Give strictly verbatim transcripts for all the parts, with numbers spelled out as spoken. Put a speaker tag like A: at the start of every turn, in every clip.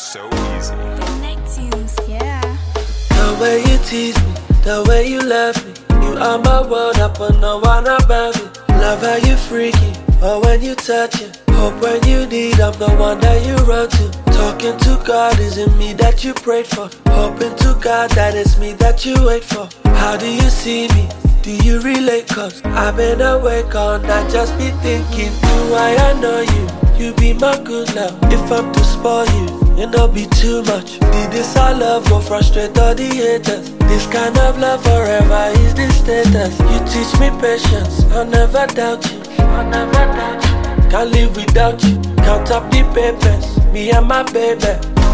A: so easy.
B: Connections, yeah.
C: The way you tease me, the way you love me, you are my world, I put no one above it. Love how you freaky, or when you touch it. Hope when you need, I'm the one that you run to. Talking to God, is it me that you prayed for? Hoping to God that it's me that you wait for. How do you see me? Do you relate? Cause I've been awake all night, just be thinking, do I, I know you? You be my good love. If I'm to spoil you, it not be too much. Did this our love go frustrate all the haters? This kind of love forever is the status. You teach me patience, I'll never doubt you. I'll never doubt you. Can't live without you. Count up the papers, me and my baby.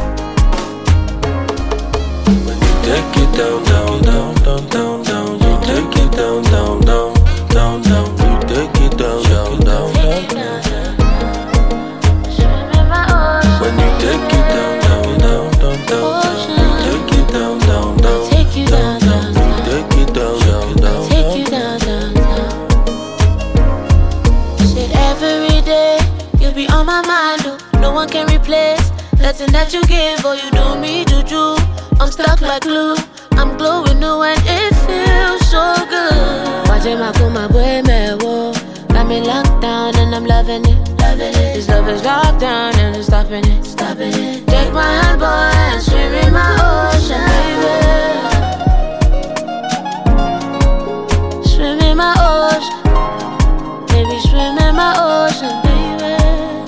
C: When you take it down, down, down, down, down, down. You take it down, down, down, down, down. You take it down, down, down, down. When you take it down, down, down, down, down, you take it down, down, down,
D: take you down, down,
C: you take it down, down, down,
D: take you down, down, down. Shit, every day you be on my mind, oh. No one can replace nothing that you give, or you do me juju. I'm stuck like glue, I'm glowing new and it feels so good. Watching my cool, my boy, me wo. Got me locked down and I'm loving it. This love is locked down and I'm stopping it, stopping it. Take my hand, boy, and swim in my ocean, baby. Swim in my ocean, baby, swim in my ocean, baby.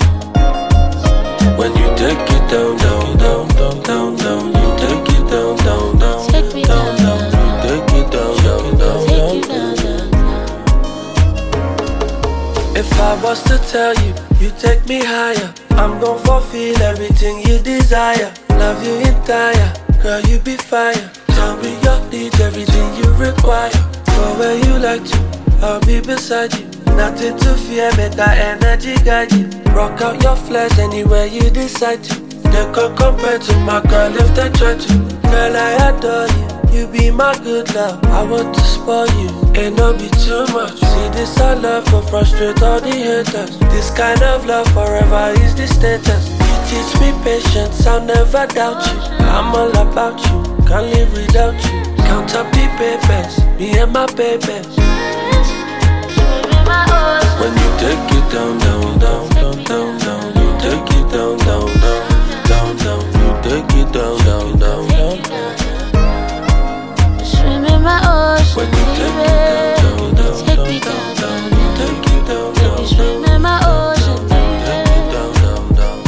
C: when you take it down, down, down, down, down, down, you take it down, down, down,
D: Take me
C: down,
D: down,
C: down, you take it down, down, down,
D: Take
C: down.
D: you down, down, down.
C: If I was to tell you, you take me higher, I'm gon' fulfill everything you desire. Love you entire, girl, you be fire. Tell me your needs, everything you require. Go where you like to, I'll be beside you. Nothing to fear, make that energy guide you. Rock out your flesh anywhere you decide to. They can't compare to my girl if they try to. Girl, I adore you, you be my good love. I want to spoil you, ain't no be too much. See this our love will frustrate all the haters. This kind of love forever is the status. You teach me patience, I'll never doubt you. I'm all about you, can't live without you. Count up the papers, me and my baby. When you take it down, down, down, down, down, down. You take it down, down, down, down, down. You take it down, down, down, down.
D: Swim in my ocean,
C: When you take it down, down, down,
D: take me
C: down,
D: down,
C: down,
D: down,
C: you take it down, down,
D: baby, swim
C: down,
D: in my ocean,
C: take
D: baby.
C: it down, down, down.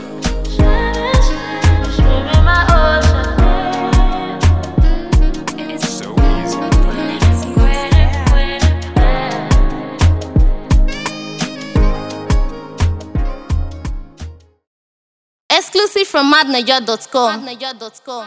D: Swim in my ocean,
A: It's so easy.
E: Exclusive from madnaja dot com.